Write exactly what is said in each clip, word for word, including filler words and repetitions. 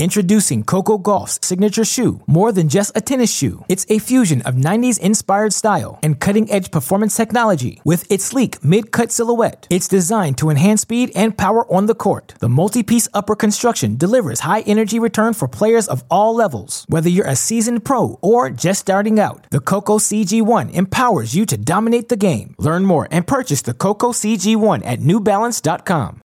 Introducing Coco Gauff's signature shoe, more than just a tennis shoe. It's a fusion of nineties-inspired style and cutting-edge performance technology. With its sleek mid-cut silhouette, it's designed to enhance speed and power on the court. The multi-piece upper construction delivers high-energy return for players of all levels. Whether you're a seasoned pro or just starting out, the Coco C G one empowers you to dominate the game. Learn more and purchase the Coco C G one at new balance dot com.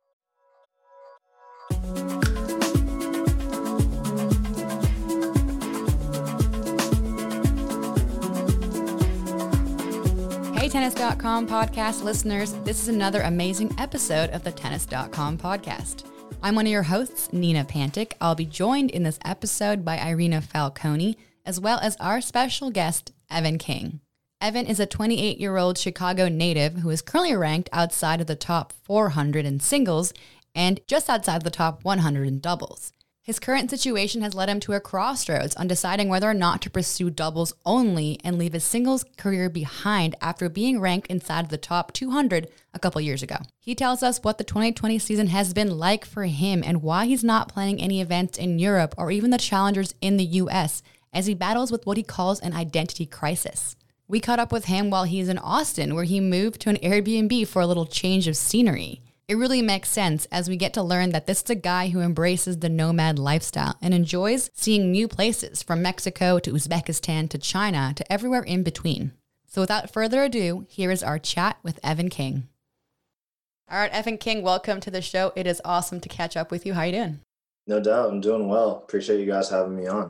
Hey, Tennis dot com podcast listeners. This is another amazing episode of the Tennis dot com podcast. I'm one of your hosts, Nina Pantic. I'll be joined in this episode by Irina Falconi, as well as our special guest, Evan King. Evan is a twenty-eight-year-old Chicago native who is currently ranked outside of the top four hundred in singles and just outside the top one hundred in doubles. His current situation has led him to a crossroads on deciding whether or not to pursue doubles only and leave his singles career behind after being ranked inside of the top two hundred a couple years ago. He tells us what the twenty twenty season has been like for him and why he's not planning any events in Europe or even the challengers in the U S as he battles with what he calls an identity crisis. We caught up with him while he's in Austin, where he moved to an Airbnb for a little change of scenery. It really makes sense as we get to learn that this is a guy who embraces the nomad lifestyle and enjoys seeing new places from Mexico to Uzbekistan to China to everywhere in between. So without further ado, here is our chat with Evan King. All right, Evan King, welcome to the show. It is awesome to catch up with you. How you doing? No doubt. I'm doing well. Appreciate you guys having me on.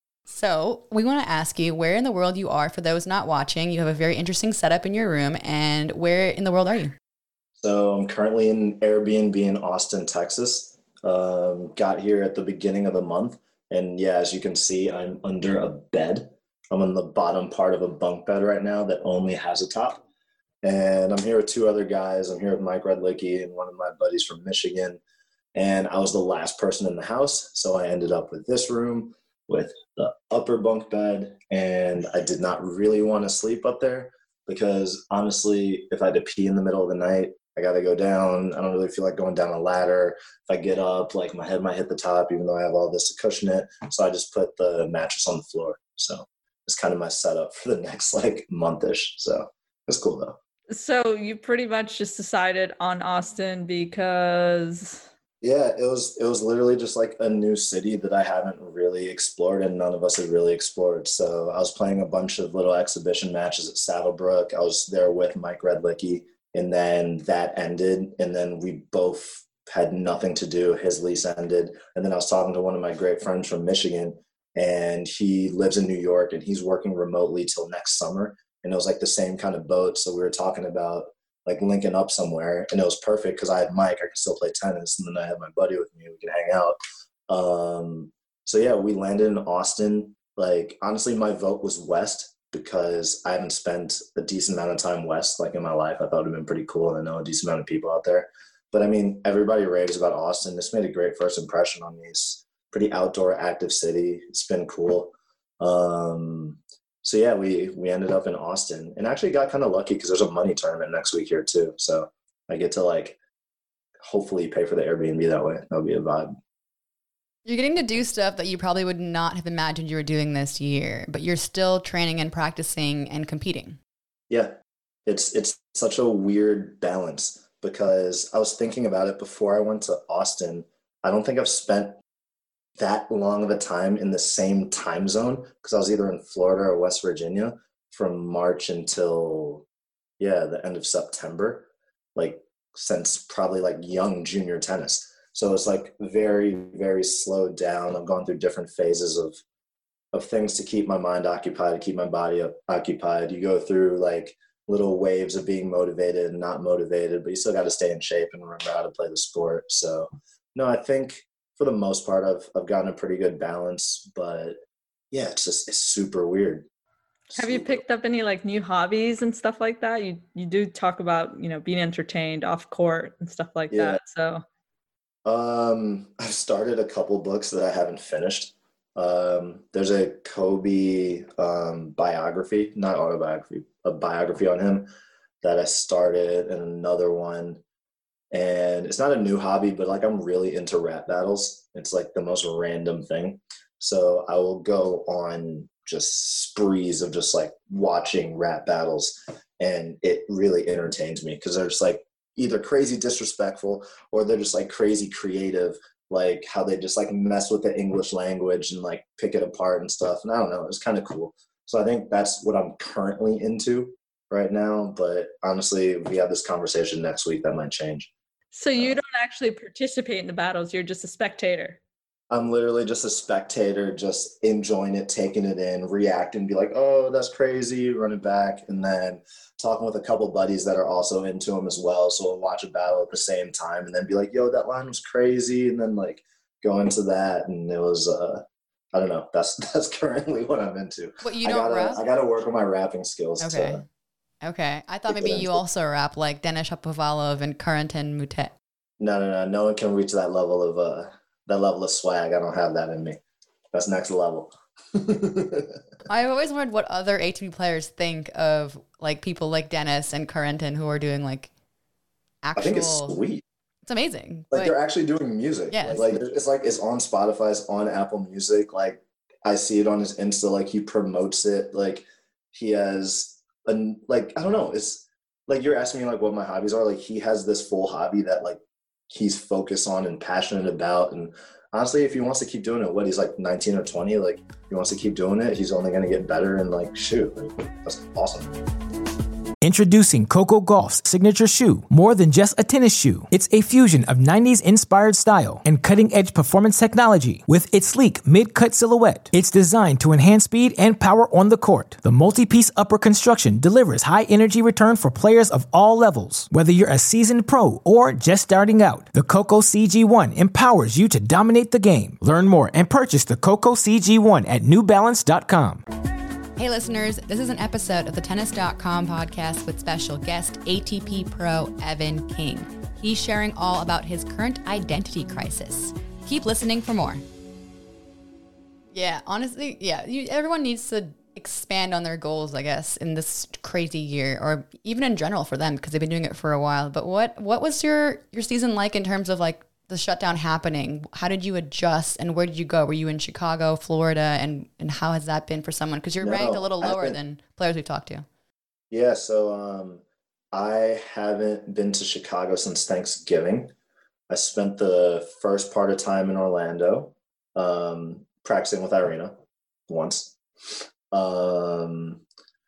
So we want to ask you where in the world you are. For those not watching, you have a very interesting setup in your room. And where in the world are you? So I'm currently in Airbnb in Austin, Texas. Um, got here at the beginning of the month. And yeah, as you can see, I'm under a bed. I'm on the bottom part of a bunk bed right now that only has a top. And I'm here with two other guys. I'm here with Mike Redlicki and one of my buddies from Michigan. And I was the last person in the house. So I ended up with this room with the upper bunk bed. And I did not really want to sleep up there because honestly, if I had to pee in the middle of the night, I got to go down. I don't really feel like going down a ladder. If I get up, like my head might hit the top, even though I have all this to cushion it. So I just put the mattress on the floor. So it's kind of my setup for the next like month-ish. So it's cool though. So you pretty much just decided on Austin because... Yeah, it was it was literally just like a new city that I haven't really explored and none of us had really explored. So I was playing a bunch of little exhibition matches at Saddlebrook. I was there with Mike Redlicki. And then that ended, and then we both had nothing to do. His lease ended. And then I was talking to one of my great friends from Michigan, and he lives in New York, and he's working remotely till next summer. And it was like the same kind of boat. So we were talking about like linking up somewhere, and it was perfect because I had Mike. I could still play tennis, and then I had my buddy with me. We could hang out. Um, so yeah, we landed in Austin. Like honestly, my vote was West, because I haven't spent a decent amount of time west, like in my life. I thought it would have been pretty cool, and I know a decent amount of people out there. But I mean, everybody raves about Austin. This made a great first impression on me. It's a pretty outdoor, active city. It's been cool. Um, so yeah, we we ended up in Austin, and actually got kind of lucky because there's a money tournament next week here too. So I get to like hopefully pay for the Airbnb that way. That'll be a vibe. You're getting to do stuff that you probably would not have imagined you were doing this year, but you're still training and practicing and competing. Yeah, it's it's such a weird balance because I was thinking about it before I went to Austin. I don't think I've spent that long of a time in the same time zone because I was either in Florida or West Virginia from March until, yeah, the end of September, like since probably like young junior tennis. So it's like very, very slowed down. I've gone through different phases of of things to keep my mind occupied, to keep my body up, occupied. You go through like little waves of being motivated and not motivated, but you still got to stay in shape and remember how to play the sport. So no, I think for the most part, I've I've gotten a pretty good balance. But yeah, it's just it's super weird. Have super. you picked up any like new hobbies and stuff like that? You you do talk about, you know, being entertained off court and stuff like Yeah. that. So Um, I've started a couple books that I haven't finished. Um, there's a Kobe um, biography, not autobiography, a biography on him that I started, and another one And it's not a new hobby, but like I'm really into rap battles. It's like the most random thing. So I will go on just sprees of just like watching rap battles, and it really entertains me because they're just like either crazy disrespectful or they're just like crazy creative, like how they just like mess with the English language and like pick it apart and stuff. And I don't know, it's kind of cool. So I think that's what I'm currently into right now. But honestly, if we have this conversation next week, that might change. So you don't actually participate in the battles, you're just a spectator. I'm literally just a spectator, just enjoying it, taking it in, reacting, be like, oh, that's crazy, run it back. And then talking with a couple buddies that are also into them as well. So we'll watch a battle at the same time and then be like, yo, that line was crazy. And then like go into that. And it was, uh, I don't know, that's that's currently what I'm into. But you I don't gotta, rap? I got to work on my rapping skills. Okay. To, Okay. I thought maybe you also rap like Denis Shapovalov and Corentin Moutet. No, no, no. No one can reach that level of, uh, that level of swag. I don't have that in me. That's next level. I've always wondered what other A T P players think of like people like Denis and Corentin who are doing like actual. I think it's sweet. It's amazing. Like but, they're actually doing music. Yes. Like, like it's like it's on Spotify, it's on Apple Music. Like I see it on his Insta. Like he promotes it. Like he has a like I don't know. It's like you're asking me like what my hobbies are. Like he has this full hobby that like he's focused on and passionate about. And honestly, if he wants to keep doing it, what he's like nineteen or twenty, like he wants to keep doing it. He's only going to get better. And like shoot, like, that's awesome. Introducing Coco Golf's signature shoe. More than just a tennis shoe, it's a fusion of nineties inspired style and cutting-edge performance technology. With its sleek mid-cut silhouette, it's designed to enhance speed and power on the court. The multi-piece upper construction delivers high-energy return for players of all levels. Whether you're a seasoned pro or just starting out, the Coco C G one empowers you to dominate the game. Learn more and purchase the Coco C G one at new balance dot com. Hey listeners, this is an episode of the tennis dot com podcast with special guest A T P pro Evan King. He's sharing all about his current identity crisis. Keep listening for more. Yeah, honestly, yeah, you, everyone needs to expand on their goals, I guess, in this crazy year, or even in general for them because they've been doing it for a while. But what what was your your season like in terms of like the shutdown happening? How did you adjust and where did you go? Were you in Chicago, Florida, and and how has that been for someone? Because you're No, ranked a little lower been, than players we've talked to. Yeah, so um, I haven't been to Chicago since Thanksgiving. I spent the first part of time in Orlando, um, practicing with Irina once. Um,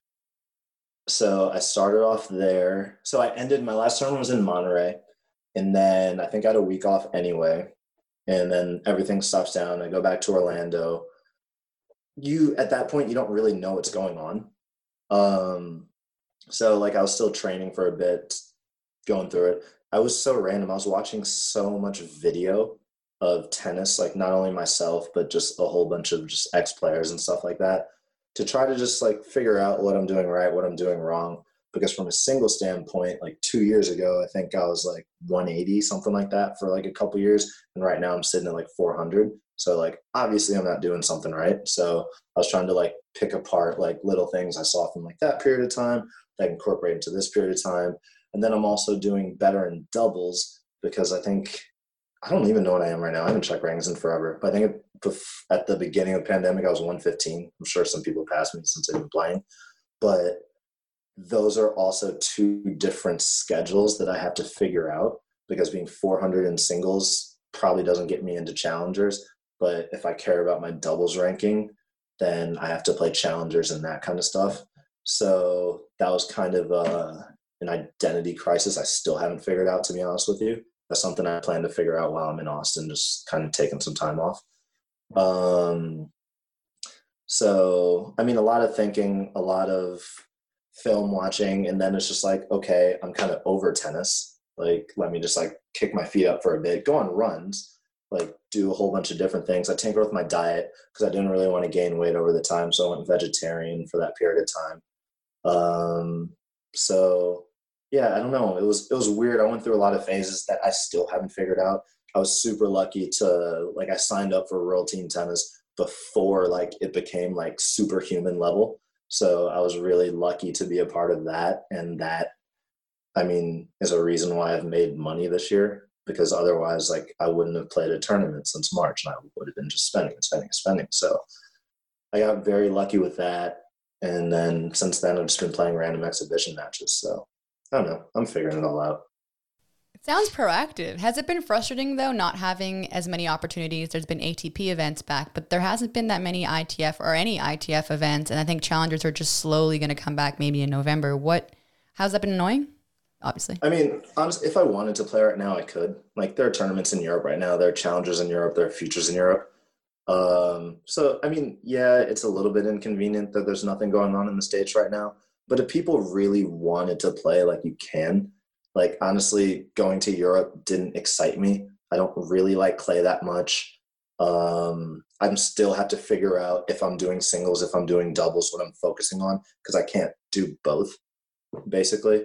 so I started off there. So I ended, my last tournament was in Monterey. And then I think I had a week off anyway. And then everything stops down. I go back to Orlando. You, at that point, you don't really know what's going on. Um, so like I was still training for a bit, going through it. I was so random. I was watching so much video of tennis, like not only myself, but just a whole bunch of just ex-players and stuff like that to try to just like figure out what I'm doing right, what I'm doing wrong. Because from a single standpoint, like two years ago, I think I was like one eighty, something like that for like a couple years. And right now I'm sitting at like four hundred. So like, obviously I'm not doing something right. So I was trying to like pick apart like little things I saw from like that period of time that I incorporate into this period of time. And then I'm also doing better in doubles because I think, I don't even know what I am right now. I haven't checked rankings in forever. But I think at the beginning of the pandemic, I was one fifteen. I'm sure some people passed me since I've been playing. But those are also two different schedules that I have to figure out because being four hundred in singles probably doesn't get me into challengers. But if I care about my doubles ranking, then I have to play challengers and that kind of stuff. So that was kind of uh, an identity crisis I still haven't figured out, to be honest with you. That's something I plan to figure out while I'm in Austin, just kind of taking some time off. Um, so, I mean, a lot of thinking, a lot of film watching, and then it's just like, okay, I'm kind of over tennis. Like, let me just like kick my feet up for a bit, go on runs, like do a whole bunch of different things. I tinker with my diet because I didn't really want to gain weight over the time. So I went vegetarian for that period of time. Um, so yeah, I don't know. It was, it was weird. I went through a lot of phases that I still haven't figured out. I was super lucky to like, I signed up for World Team Tennis before like it became like superhuman level. So I was really lucky to be a part of that. And that I mean, is a reason why I've made money this year, because otherwise, like, I wouldn't have played a tournament since March and I would have been just spending and spending and spending. So I got very lucky with that. And then since then, I've just been playing random exhibition matches. So I don't know. I'm figuring it all out. It sounds proactive. Has it been frustrating, though, not having as many opportunities? There's been A T P events back, but there hasn't been that many I T F or any I T F events. And I think challengers are just slowly going to come back maybe in November. What, how's that been annoying? Obviously. I mean, honestly, if I wanted to play right now, I could. Like, there are tournaments in Europe right now. There are challengers in Europe. There are futures in Europe. Um, so, I mean, yeah, it's a little bit inconvenient that there's nothing going on in the States right now. But if people really wanted to play, like, you can. Like, honestly, going to Europe didn't excite me. I don't really like clay that much. Um, I'm still have to figure out if I'm doing singles, if I'm doing doubles, what I'm focusing on, because I can't do both, basically.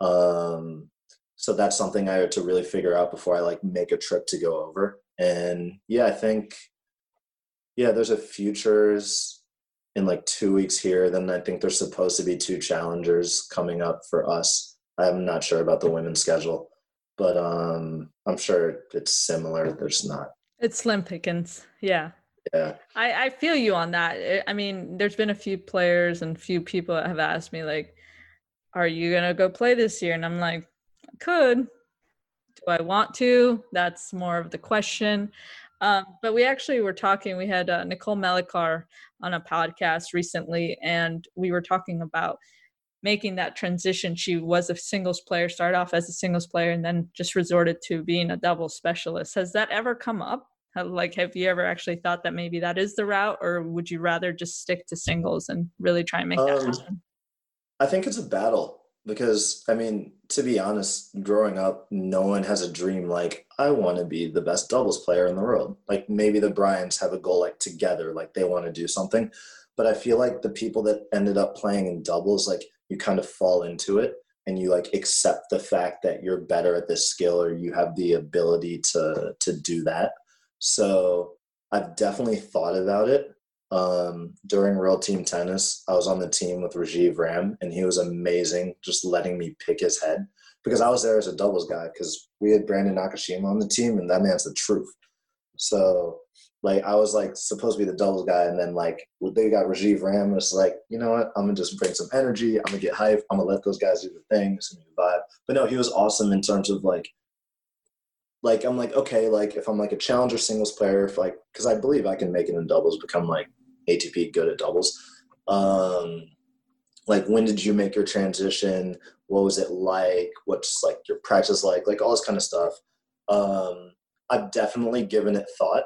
Um, so that's something I had to really figure out before I like make a trip to go over. And yeah, I think, yeah, there's a futures in like two weeks here. Then I think there's supposed to be two challengers coming up for us. I'm not sure about the women's schedule, but um, I'm sure it's similar. There's not. It's slim pickings. Yeah. Yeah. I, I feel you on that. I mean, there's been a few players and few people that have asked me like, are you going to go play this year? And I'm like, I could. Do I want to? That's more of the question. Um, but we actually were talking, we had uh, Nicole Melikar on a podcast recently, and we were talking about making that transition. She was a singles player, started off as a singles player, and then just resorted to being a doubles specialist. Has that ever come up? Have, like, have you ever actually thought that maybe that is the route, or would you rather just stick to singles and really try and make um, that happen? I think it's a battle because, I mean, to be honest, growing up, no one has a dream like, I want to be the best doubles player in the world. Like, maybe the Bryans have a goal, like, together, like, they want to do something. But I feel like the people that ended up playing in doubles, like, you kind of fall into it and you, like, accept the fact that you're better at this skill or you have the ability to to do that. So I've definitely thought about it. Um, during World Team Tennis, I was on the team with Rajiv Ram, and he was amazing, just letting me pick his head because I was there as a doubles guy because we had Brandon Nakashima on the team, and that man's the truth. So, like, I was, like, supposed to be the doubles guy, and then, like, they got Rajiv Ram, and it's like, you know what, I'm going to just bring some energy, I'm going to get hype, I'm going to let those guys do the thing, it's going to be a vibe. But no, he was awesome in terms of, like, like, I'm like, okay, like, if I'm, like, a challenger singles player, if, like, because I believe I can make it in doubles, become, like, A T P good at doubles. Um, like, when did you make your transition? What was it like? What's, like, your practice like? Like, all this kind of stuff. Um, I've definitely given it thought,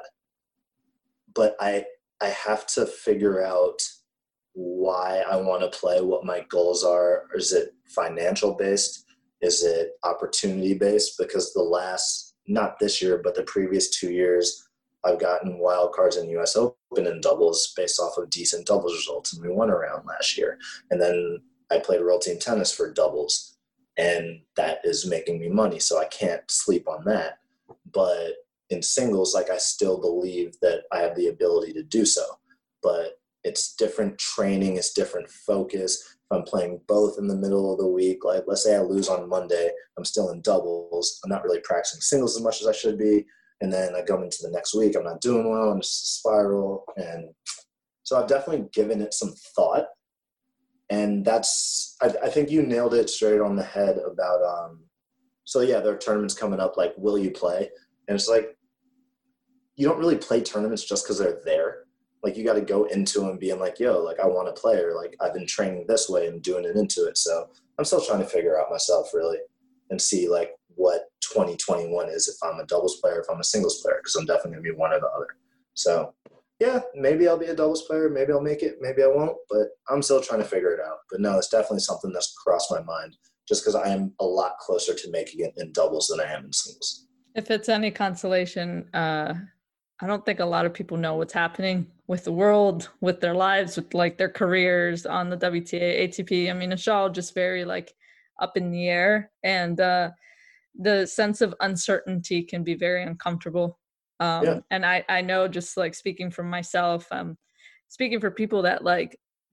but I I have to figure out why I want to play, what my goals are. Is it financial based? Is it opportunity based? Because the last, not this year, but the previous two years, I've gotten wild cards in U S Open and doubles based off of decent doubles results, and we won a round last year. And then I played World Team Tennis for doubles, and that is making me money, so I can't sleep on that. But in singles, like, I still believe that I have the ability to do so. But it's different training, it's different focus. If I'm playing both in the middle of the week, like, let's say I lose on Monday, I'm still in doubles, I'm not really practicing singles as much as I should be. And then I go into the next week, I'm not doing well, and it's a spiral. And so I've definitely given it some thought. And that's, I, I think you nailed it straight on the head about, um, so yeah, there are tournaments coming up, like, will you play? And it's like, you don't really play tournaments just because they're there. Like, you got to go into them being like, yo, like, I want to play, or like, I've been training this way and doing it into it. So I'm still trying to figure out myself really and see, like, what twenty twenty-one is, if I'm a doubles player, if I'm a singles player, because I'm definitely going to be one or the other. So, yeah, maybe I'll be a doubles player, maybe I'll make it, maybe I won't, but I'm still trying to figure it out. But no, it's definitely something that's crossed my mind, just because I am a lot closer to making it in doubles than I am in singles. If it's any consolation, uh, I don't think a lot of people know what's happening with the world, with their lives, with, like, their careers on the W T A, A T P. I mean, it's all just very, like, up in the air, and uh, the sense of uncertainty can be very uncomfortable. Um, yeah. And I, I know, just, like, speaking from myself, um, speaking for people that, like,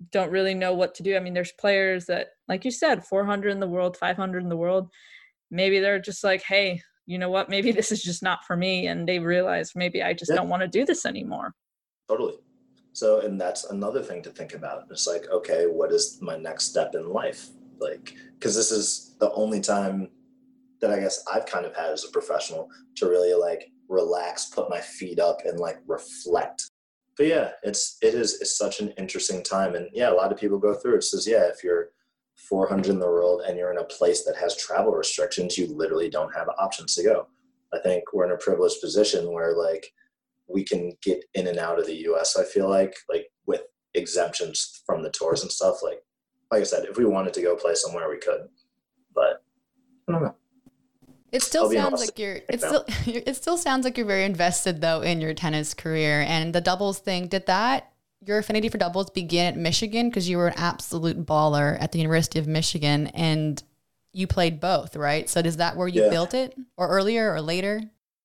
don't really know what to do. I mean, there's players that, like you said, four hundred in the world, five hundred in the world. Maybe they're just like, hey, you know what? Maybe this is just not for me. And they realize maybe I just Yeah. don't want to do this anymore. Totally. So, and that's another thing to think about. It's like, okay, what is my next step in life? Like, because this is the only time that I guess I've kind of had as a professional to really like relax, put my feet up and like reflect. But yeah, it's, it is, it's such an interesting time. And yeah, a lot of people go through it. It says, yeah, if you're four hundred in the world and you're in a place that has travel restrictions, you literally don't have options to go. I think we're in a privileged position where like we can get in and out of the U S, I feel like, like with exemptions from the tours and stuff. Like, like I said, if we wanted to go play somewhere, we could, but I don't know. It still I'll be sounds honest. like you're. It still. It still sounds like you're very invested though in your tennis career and the doubles thing. Did that your affinity for doubles begin at Michigan because you were an absolute baller at the University of Michigan and you played both, right? So is that where you Yeah. built it, or earlier or later?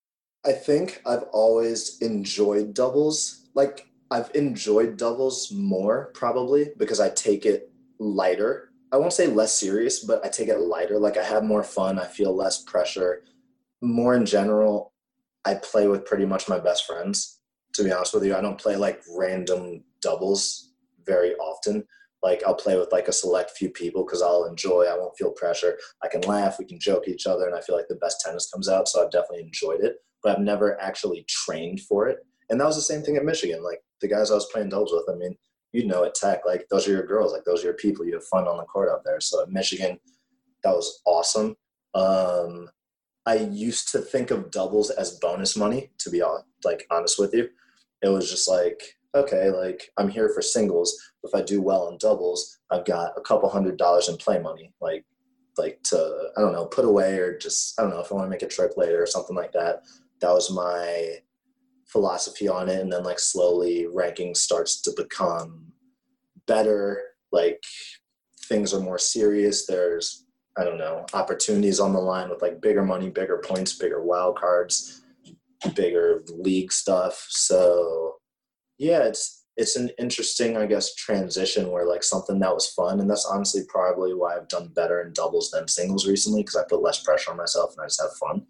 I think I've always enjoyed doubles. Like I've enjoyed doubles more probably because I take it lighter. I won't say less serious, but I take it lighter. Like I have more fun. I feel less pressure. More in general, I play with pretty much my best friends, to be honest with you. I don't play like random doubles very often. Like I'll play with like a select few people because I'll enjoy, I won't feel pressure. I can laugh, we can joke at each other, and I feel like the best tennis comes out. So I've definitely enjoyed it, but I've never actually trained for it. And that was the same thing at Michigan. Like the guys I was playing doubles with, I mean, you know, at Tech, like those are your girls, like those are your people. You have fun on the court out there. So at Michigan, that was awesome. Um, I used to think of doubles as bonus money, to be like honest with you. It was just like, okay, like I'm here for singles. If I do well in doubles, I've got a couple hundred dollars in play money, like, like to, I don't know, put away or just, I don't know if I want to make a trip later or something like that. That was my philosophy on it. And then like slowly ranking starts to become better. Like things are more serious. There's, I don't know, opportunities on the line with like bigger money, bigger points, bigger wild cards, bigger league stuff. So yeah, it's, it's an interesting, I guess, transition where like something that was fun. And that's honestly probably why I've done better in doubles than singles recently. Cause I put less pressure on myself and I just have fun.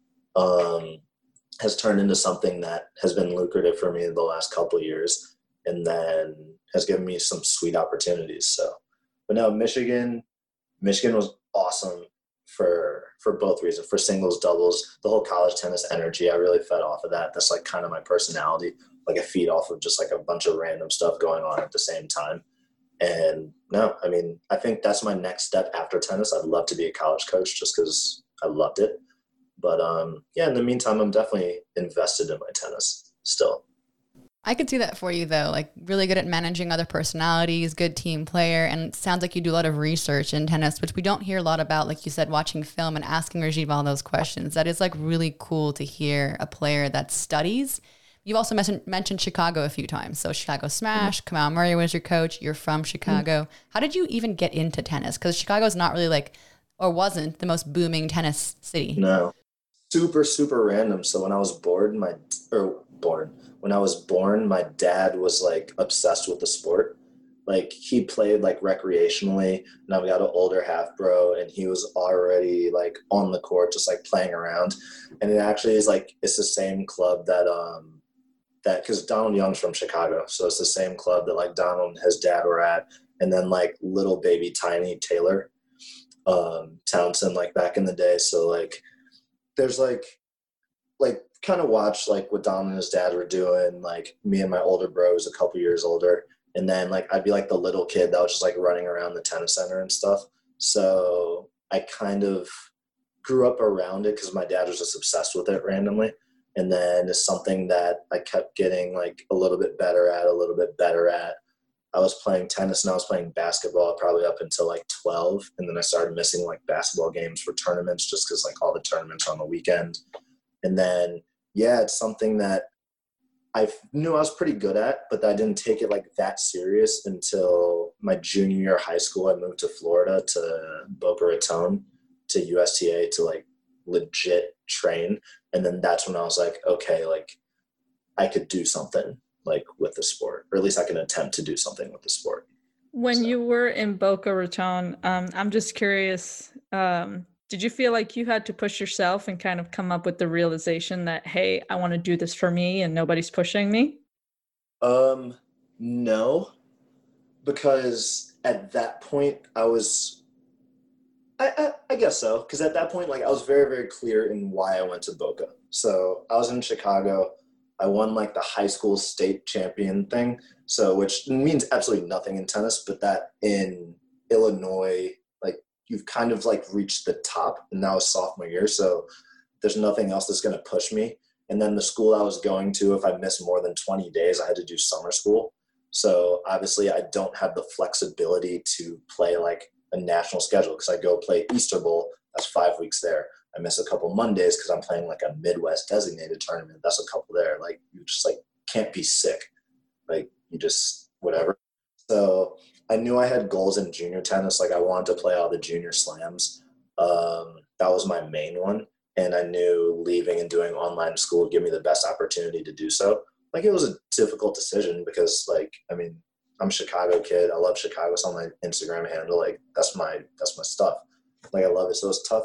Um, has turned into something that has been lucrative for me in the last couple of years and then has given me some sweet opportunities. So, but no, Michigan, Michigan was awesome for, for both reasons, for singles, doubles, the whole college tennis energy. I really fed off of that. That's like kind of my personality. Like I feed off of just like a bunch of random stuff going on at the same time. And no, I mean, I think that's my next step after tennis. I'd love to be a college coach just because I loved it. But um, yeah, in the meantime, I'm definitely invested in my tennis still. I could see that for you though, like really good at managing other personalities, good team player, and it sounds like you do a lot of research in tennis, which we don't hear a lot about, like you said, watching film and asking Rajiv all those questions. That is like really cool to hear a player that studies. You've also mentioned, mentioned Chicago a few times. So Chicago Smash, mm-hmm. Kamau Murray was your coach. You're from Chicago. Mm-hmm. How did you even get into tennis? Because Chicago is not really like, or wasn't the most booming tennis city. No. Super, super random. So when I was born, my or born when I was born, my dad was like obsessed with the sport. Like he played like recreationally, and I've got an older half bro, and he was already like on the court, just like playing around. And it actually is like it's the same club that um that because Donald Young's from Chicago, so it's the same club that like Donald and his dad were at, and then like little baby tiny Taylor um, Townsend like back in the day. So like. There's like, like kind of watch like what Dom and his dad were doing. Like me and my older bro was a couple years older. And then like, I'd be like the little kid that was just like running around the tennis center and stuff. So I kind of grew up around it because my dad was just obsessed with it randomly. And then it's something that I kept getting like a little bit better at, a little bit better at. I was playing tennis and I was playing basketball probably up until like twelve. And then I started missing like basketball games for tournaments just because like all the tournaments are on the weekend. And then, yeah, it's something that I knew I was pretty good at, but I didn't take it like that serious until my junior year of high school. I moved to Florida to Boca Raton to U S T A to like legit train. And then that's when I was like, okay, like I could do something like with the sport, or at least I can attempt to do something with the sport. When So. you were in Boca Raton, um, I'm just curious, um, did you feel like you had to push yourself and kind of come up with the realization that, hey, I want to do this for me and nobody's pushing me? Um, no, because at that point I was, I, I, I guess so. Because at that point, like I was very, very clear in why I went to Boca. So I was in Chicago. I won like the high school state champion thing. So, which means absolutely nothing in tennis, but that in Illinois, like you've kind of like reached the top, and now it's sophomore year. So there's nothing else that's going to push me. And then the school I was going to, if I missed more than twenty days, I had to do summer school. So obviously I don't have the flexibility to play like a national schedule, because I go play Easter Bowl. That's five weeks there. I miss a couple Mondays because I'm playing like a Midwest designated tournament. That's a couple there. Like you just like can't be sick. Like you just whatever. So I knew I had goals in junior tennis. Like I wanted to play all the junior slams. Um, that was my main one. And I knew leaving and doing online school would give me the best opportunity to do so. Like it was a difficult decision because like, I mean, I'm a Chicago kid. I love Chicago. It's on my Instagram handle. Like that's my, that's my stuff. Like I love it. So it's tough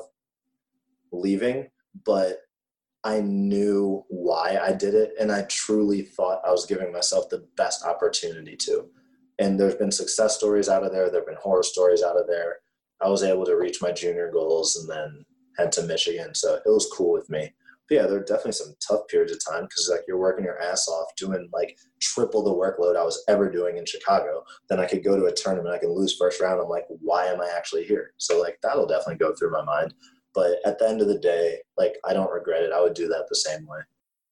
leaving, but I knew why I did it. And I truly thought I was giving myself the best opportunity to. And there's been success stories out of there. There've been horror stories out of there. I was able to reach my junior goals and then head to Michigan. So it was cool with me. But yeah, there are definitely some tough periods of time because like you're working your ass off doing like triple the workload I was ever doing in Chicago. Then I could go to a tournament, I can lose first round. I'm like, why am I actually here? So like that'll definitely go through my mind. But at the end of the day, like I don't regret it. I would do that the same way.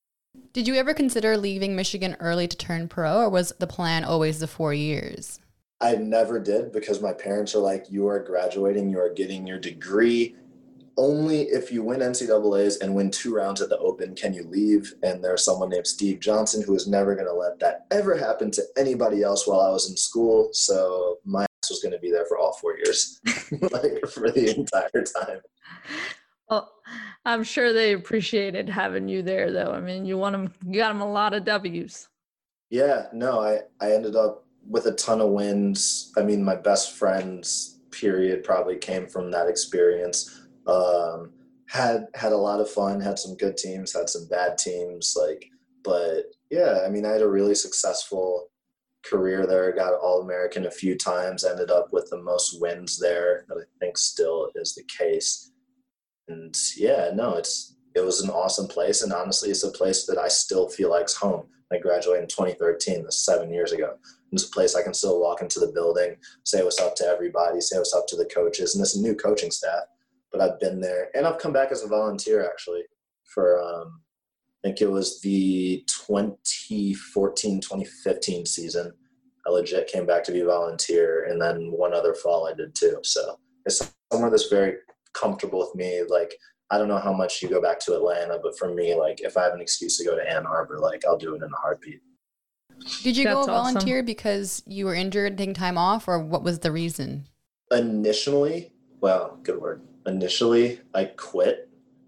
Did you ever consider leaving Michigan early to turn pro, or was the plan always the four years? I never did because my parents are like, you are graduating, you are getting your degree. Only if you win N C double A's and win two rounds at the Open can you leave. And there's someone named Steve Johnson who is never going to let that ever happen to anybody else while I was in school. So my ass was going to be there for all four years, like for the entire time. Well, I'm sure they appreciated having you there, though. I mean, you won them, you got them a lot of W's. Yeah, no, I, I ended up with a ton of wins. I mean, my best friends, period, probably came from that experience. Um, had had a lot of fun, had some good teams, had some bad teams, like, but yeah, I mean, I had a really successful career there. Got All-American a few times, ended up with the most wins there. That I think still is the case. And yeah, no, it's it was an awesome place, and honestly, it's a place that I still feel like's home. I graduated in twenty thirteen, that's seven years ago. It's a place I can still walk into the building, say what's up to everybody, say what's up to the coaches, and it's a new coaching staff. But I've been there, and I've come back as a volunteer actually for um, I think it was the twenty fourteen twenty fifteen season. I legit came back to be a volunteer, and then one other fall I did too. So it's somewhere that's very comfortable with me. Like I don't know how much you go back to Atlanta, but for me, like if I have an excuse to go to Ann Arbor, like I'll do it in a heartbeat. Did you That's go volunteer awesome. because you were injured, taking time off, or what was the reason? Initially, well, good word. Initially, I quit.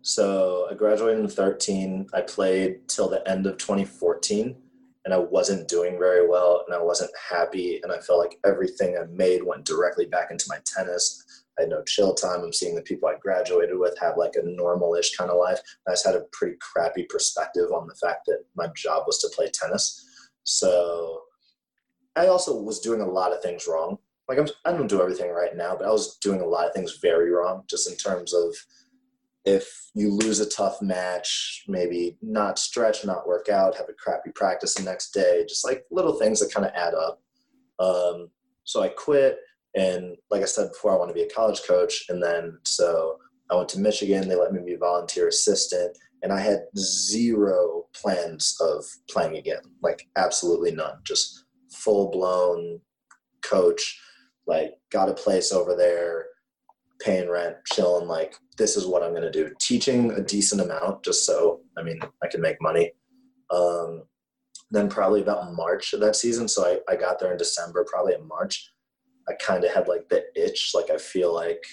So I graduated in thirteen. I played till the end of twenty fourteen, and I wasn't doing very well, and I wasn't happy, and I felt like everything I made went directly back into my tennis. I had no chill time. I'm seeing the people I graduated with have like a normal-ish kind of life. I just had a pretty crappy perspective on the fact that my job was to play tennis. So I also was doing a lot of things wrong. Like I'm, I don't do everything right now, but I was doing a lot of things very wrong, just in terms of if you lose a tough match, maybe not stretch, not work out, have a crappy practice the next day, just like little things that kind of add up. Um, so I quit. And like I said before, I want to be a college coach. And then so I went to Michigan. They let me be a volunteer assistant. And I had zero plans of playing again, like absolutely none, just full-blown coach, like got a place over there, paying rent, chilling, like this is what I'm going to do. Teaching a decent amount just so, I mean, I can make money. Um, then probably about March of that season, so I, I got there in December, probably in March, I kind of had like the itch, like I feel like,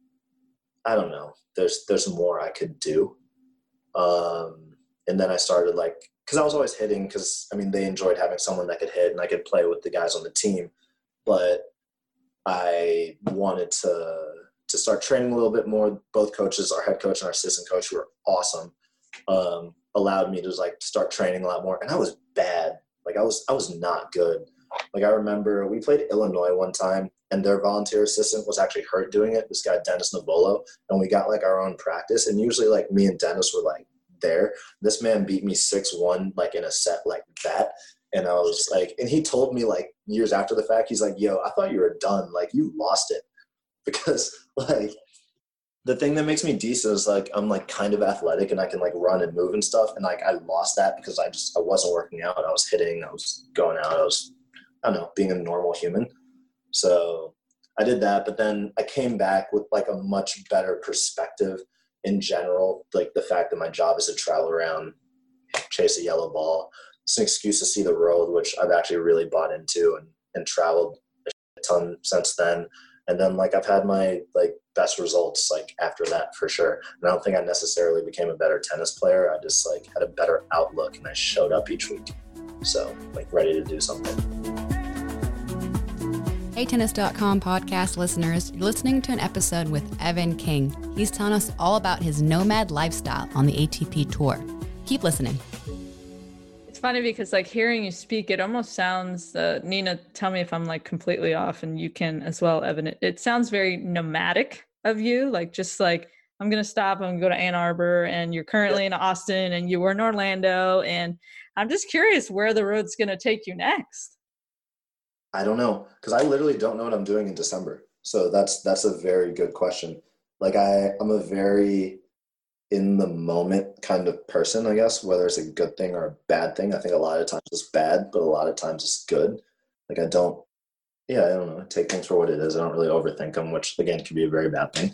I don't know, there's there's more I could do. Um, and then I started like, because I was always hitting, because I mean, they enjoyed having someone that could hit and I could play with the guys on the team. But I wanted to to start training a little bit more. Both coaches, our head coach and our assistant coach, who were awesome, um, allowed me to like start training a lot more. And I was bad. Like I was I was not good. Like I remember we played Illinois one time, and their volunteer assistant was actually hurt doing it. This guy Dennis Novolo, and we got like our own practice. And usually like me and Dennis were like there. This man beat me six one like in a set like that. And I was like, and he told me like years after the fact, he's like, yo, I thought you were done. Like you lost it. Because like the thing that makes me decent is like I'm like kind of athletic and I can like run and move and stuff. And like I lost that because I just I wasn't working out. I was hitting, I was going out, I was I don't know, being a normal human. So I did that, but then I came back with like a much better perspective in general. Like the fact that my job is to travel around, chase a yellow ball. It's an excuse to see the world, which I've actually really bought into and, and traveled a ton since then. And then like I've had my like best results like after that for sure. And I don't think I necessarily became a better tennis player. I just like had a better outlook and I showed up each week. So like ready to do something. Hey Tennis dot com podcast listeners, you're listening to an episode with Evan King. He's telling us all about his nomad lifestyle on the A T P Tour. Keep listening. It's funny because like hearing you speak, it almost sounds, uh, Nina, tell me if I'm like completely off and you can as well, Evan. It, it sounds very nomadic of you, like just like, I'm going to stop, I'm going to go to Ann Arbor and you're currently in Austin and you were in Orlando. And I'm just curious where the road's going to take you next. I don't know, because I literally don't know what I'm doing in December. So that's that's a very good question. Like I, I'm a very in the moment kind of person, I guess, whether it's a good thing or a bad thing. I think a lot of times it's bad, but a lot of times it's good. Like I don't, yeah, I don't know, take things for what it is. I don't really overthink them, which again can be a very bad thing.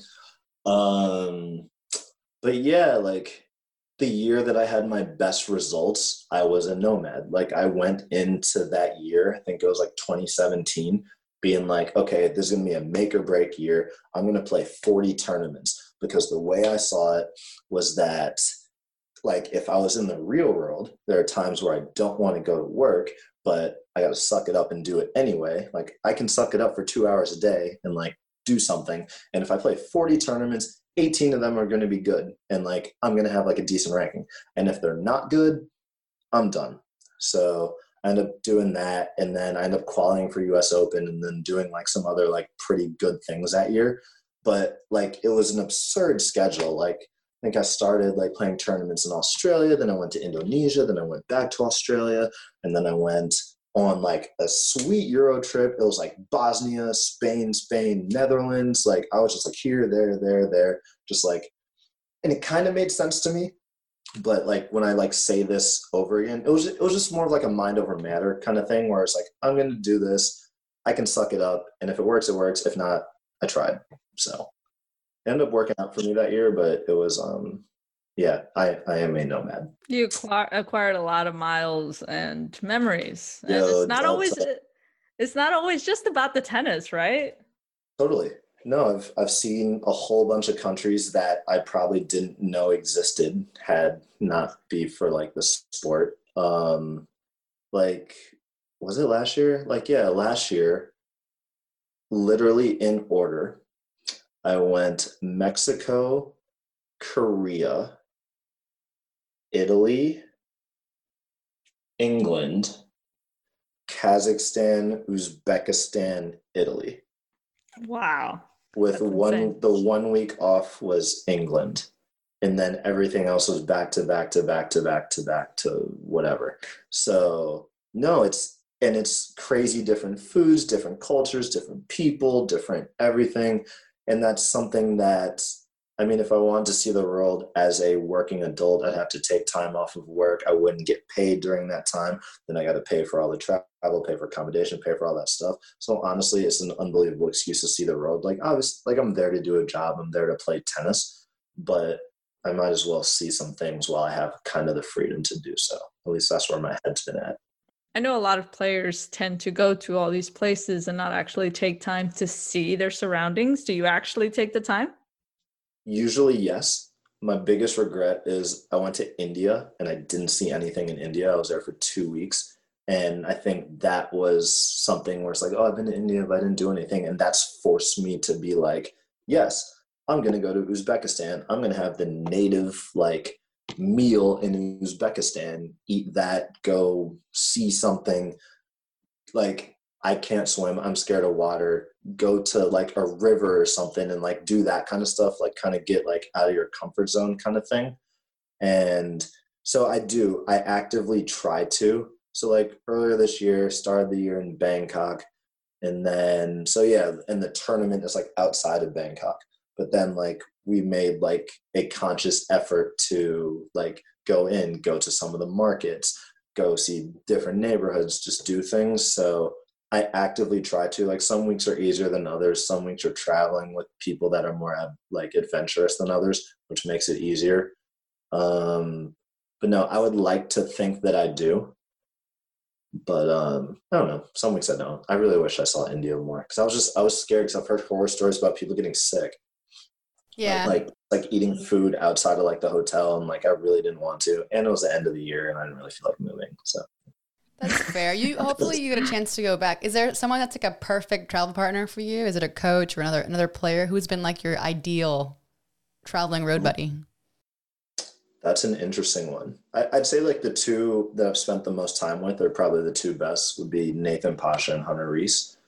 Um, but yeah, like the year that I had my best results, I was a nomad. Like I went into that year, I think it was like twenty seventeen, being like, okay, this is going to be a make or break year. I'm going to play forty tournaments, because the way I saw it was that like if I was in the real world, there are times where I don't want to go to work, but I got to suck it up and do it anyway. Like I can suck it up for two hours a day and like do something. And if I play forty tournaments, eighteen of them are going to be good. And like, I'm going to have like a decent ranking. And if they're not good, I'm done. So I end up doing that. And then I end up qualifying for U S Open and then doing like some other like pretty good things that year. But like, it was an absurd schedule. Like I think I started like playing tournaments in Australia. Then I went to Indonesia. Then I went back to Australia. And then I went on like a sweet Euro trip. It was like Bosnia, Spain, Spain, Netherlands. Like I was just like here, there, there, there, just like, and it kind of made sense to me. But like when I like say this over again, it was it was just more of like a mind over matter kind of thing where it's like, I'm going to do this. I can suck it up. And if it works, it works. If not, I tried. So it ended up working out for me that year, but it was, um, yeah, I, I am a nomad. You acquire, acquired a lot of miles and memories. And Yo, it's not I'll always tell- it's not always just about the tennis, right? Totally. No, I've I've seen a whole bunch of countries that I probably didn't know existed had not be for like the sport. Um, like, was it last year? Like, yeah, last year, literally in order, I went Mexico, Korea, Italy, England, Kazakhstan, Uzbekistan, Italy. Wow. With That's one, insane. the one week off was England. And then everything else was back to back to back to back to back to whatever. So no, it's, and it's crazy different foods, different cultures, different people, different everything. And that's something that, I mean, if I wanted to see the world as a working adult, I'd have to take time off of work. I wouldn't get paid during that time. Then I got to pay for all the travel, pay for accommodation, pay for all that stuff. So honestly, it's an unbelievable excuse to see the world. Like, obviously, like I'm there to do a job. I'm there to play tennis, but I might as well see some things while I have kind of the freedom to do so. At least that's where my head's been at. I know a lot of players tend to go to all these places and not actually take time to see their surroundings. Do you actually take the time? Usually, yes. My biggest regret is I went to India and I didn't see anything in India. I was there for two weeks And I think that was something where it's like, oh, I've been to India, but I didn't do anything. And that's forced me to be like, yes, I'm going to go to Uzbekistan. I'm going to have the native like meal in Uzbekistan, eat that, go see something. Like, I can't swim. I'm scared of water. Go to like a river or something and like do that kind of stuff, like kind of get like out of your comfort zone kind of thing. And so I do, I actively try to. So like earlier this year, started the year in Bangkok. And then, so yeah, and the tournament is like outside of Bangkok. But then like we made like a conscious effort to like go in, go to some of the markets, go see different neighborhoods, just do things. So I actively try to, like, some weeks are easier than others. Some weeks are traveling with people that are more like adventurous than others, which makes it easier. Um, but no, I would like to think that I do. But um, I don't know. Some weeks I don't. I really wish I saw India more because I was just I was scared because I've heard horror stories about people getting sick. Yeah, like like eating food outside of like the hotel, and like I really didn't want to. And it was the end of the year, and I didn't really feel like moving. So that's fair. You hopefully you get a chance to go back. Is there someone that's like a perfect travel partner for you? Is it a coach or another another player who's been like your ideal traveling road buddy? That's an interesting one. I, I'd say like the two that I've spent the most time with are probably the two best would be Nathan Pasha and Hunter Reese.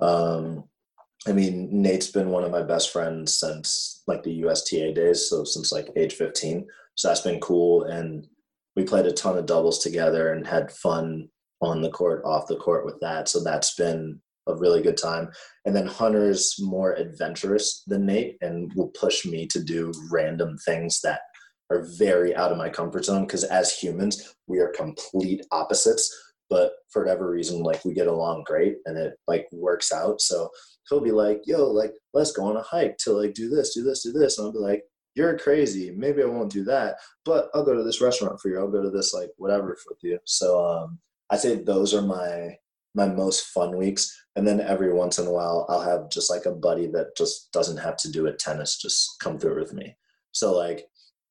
Um, I mean, Nate's been one of my best friends since like the U S T A days, so since like age fifteen. So that's been cool, and we played a ton of doubles together and had fun on the court, off the court with that. So that's been a really good time. And then Hunter's more adventurous than Nate and will push me to do random things that are very out of my comfort zone, because as humans, we are complete opposites. But for whatever reason, like we get along great and it like works out. So he'll be like, yo, like, let's go on a hike to like do this, do this, do this. And I'll be like, you're crazy. Maybe I won't do that, but I'll go to this restaurant for you. I'll go to this, like, whatever with you. So um, I'd say those are my, my most fun weeks. And then every once in a while, I'll have just like a buddy that just doesn't have to do it tennis, just come through with me. So like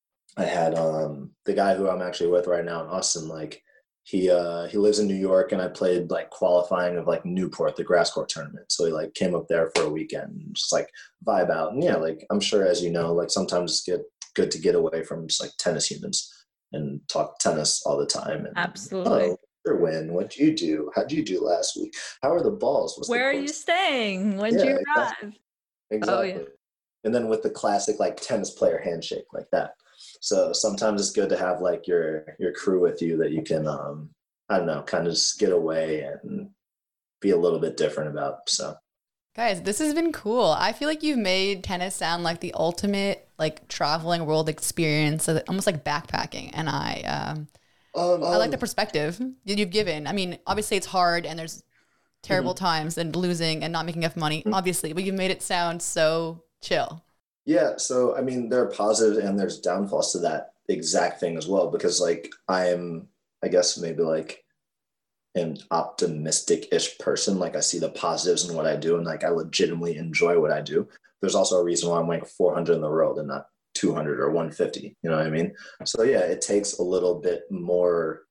I had um, the guy who I'm actually with right now in Austin, like, He uh he lives in New York, and I played like qualifying of like Newport, the grass court tournament. So he like came up there for a weekend and just like vibe out. And yeah, like I'm sure, as you know, like sometimes it's good good to get away from just like tennis humans and talk tennis all the time. And, Absolutely. Oh, your win. What'd you do? How'd you do last week? How are the balls? What's Where the are you staying? When Yeah, do you exactly. arrive? Exactly. Oh, yeah. And then with the classic like tennis player handshake like that. So sometimes it's good to have like your your crew with you that you can um I don't know, kind of just get away and be a little bit different about. So, Guys, this has been cool. I feel like you've made tennis sound like the ultimate like traveling world experience, so that- almost like backpacking. And I, um, um, I like um, the perspective that you've given. I mean, obviously it's hard and there's terrible Mm-hmm. times and losing and not making enough money, obviously, but you've made it sound so chill. yeah. So, I mean, there are positives and there's downfalls to that exact thing as well, because like I am, I guess maybe like an optimistic-ish person. Like I see the positives in what I do, and like I legitimately enjoy what I do. There's also a reason why I'm like four hundred in the world and not two hundred or one fifty. You know what I mean? So yeah, it takes a little bit more.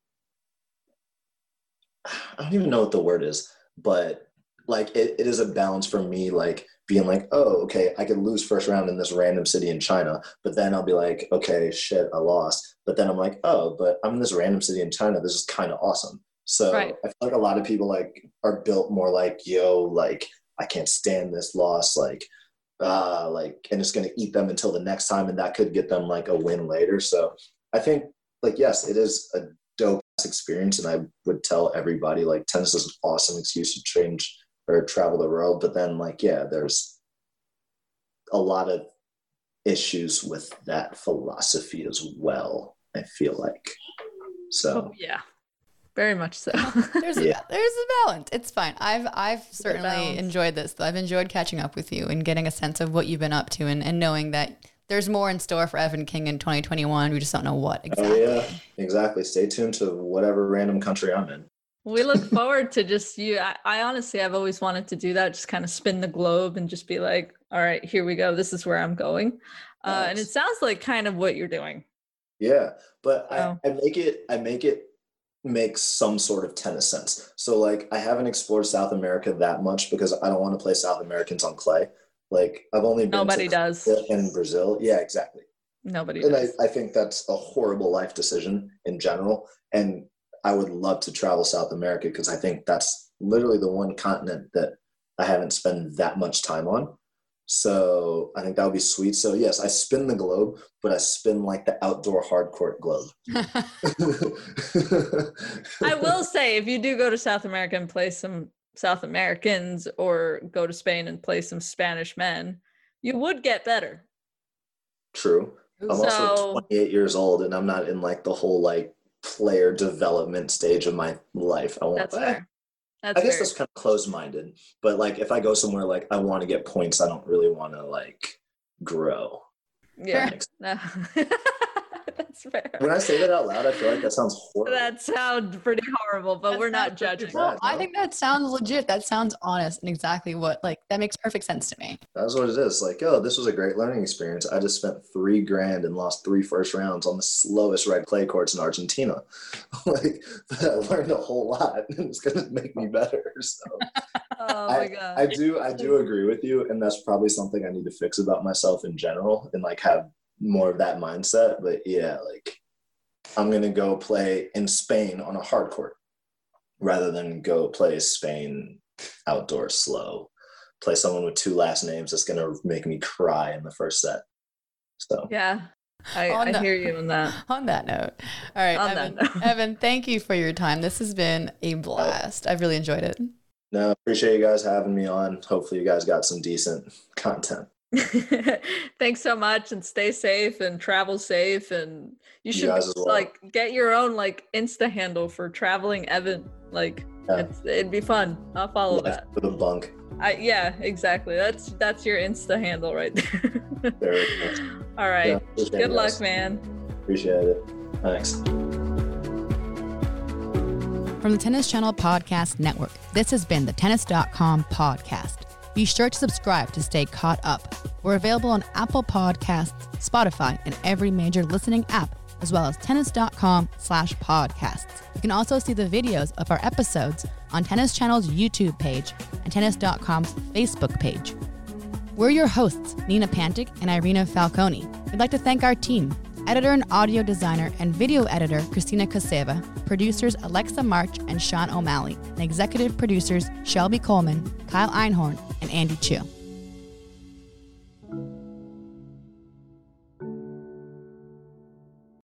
I don't even know what the word is, but like it, it is a balance for me, like being like, oh, okay, I could lose first round in this random city in China, but then I'll be like, okay, shit, I lost. But then I'm like, oh, but I'm in this random city in China. This is kind of awesome. So Right. I feel like a lot of people like are built more like, yo, like I can't stand this loss, like, uh, like, and it's gonna eat them until the next time, and that could get them like a win later. So I think like yes, it is a dope experience, and I would tell everybody like tennis is an awesome excuse to change or travel the world. But then like yeah, there's a lot of issues with that philosophy as well, I feel like. So Oh, yeah. Very much so. There's a, Yeah. there's a balance. It's fine. I've I've certainly balance. enjoyed this. I've enjoyed catching up with you and getting a sense of what you've been up to, and, and knowing that there's more in store for Evan King in twenty twenty-one. We just don't know what oh exactly. yeah, exactly. Stay tuned to whatever random country I'm in. We look forward to just you. I, I honestly, I've always wanted to do that, just kind of spin the globe and just be like, all right, here we go. This is where I'm going. Uh, and it Nice. sounds like kind of what you're doing. Yeah, but Oh. I, I make it I make it makes some sort of tennis sense. So like I haven't explored South America that much because I don't want to play South Americans on clay. Like I've only been Nobody to does. in Brazil. Yeah, exactly. Nobody and does. I, I think that's a horrible life decision in general. And I would love to travel South America because I think that's literally the one continent that I haven't spent that much time on. So I think that would be sweet. So yes, I spin the globe, but I spin like the outdoor hard court globe. I will say, if you do go to South America and play some South Americans or go to Spain and play some Spanish men, you would get better. True. I'm So- also twenty-eight years old and I'm not in like the whole like player development stage of my life. I want That's eh, fair. That's I guess fair. that's kind of closed-minded, but like if I go somewhere like I want to get points, I don't really want to like grow. Yeah. That No. That's fair. When I say that out loud, I feel like that sounds horrible. That sounds pretty horrible, but That we're not sounds judging. bad. Well, I no? think that sounds legit. That sounds honest and exactly what, like, that makes perfect sense to me. That's what it is. Like, oh, this was a great learning experience. I just spent three grand and lost three first rounds on the slowest red clay courts in Argentina. Like, but I learned a whole lot, and it's gonna make me better. So Oh my god. I do, I do agree with you, and that's probably something I need to fix about myself in general, and like have more of that mindset. But yeah, like I'm gonna go play in Spain on a hard court rather than go play Spain outdoor slow. Play someone with two last names that's gonna make me cry in the first set. So Yeah. I, On I the- hear you on that. On that note, all right, On Evan, that note. Evan, thank you for your time. This has been a blast. I've really enjoyed it. no, appreciate you guys having me on. Hopefully you guys got some decent content. Thanks so much, and stay safe and travel safe, and you should guys as well. like get your own like Insta handle for traveling Evan. Like Yeah. it's, it'd be fun. I'll follow Life that. for the bunk. I, yeah, exactly. That's that's your Insta handle right there. Very nice. All right. Yeah, appreciate Good you luck, guys. man. Appreciate it. Thanks. From the Tennis Channel Podcast Network, this has been the Tennis dot com podcast. Be sure to subscribe to stay caught up. We're available on Apple Podcasts, Spotify, and every major listening app, as well as tennis dot com slash podcasts. You can also see the videos of our episodes on Tennis Channel's YouTube page and tennis dot com's Facebook page. We're your hosts, Nina Pantic and Irina Falcone. We'd like to thank our team, editor and audio designer and video editor Christina Koseva, producers Alexa March and Sean O'Malley, and executive producers Shelby Coleman, Kyle Einhorn, and Andy Chu.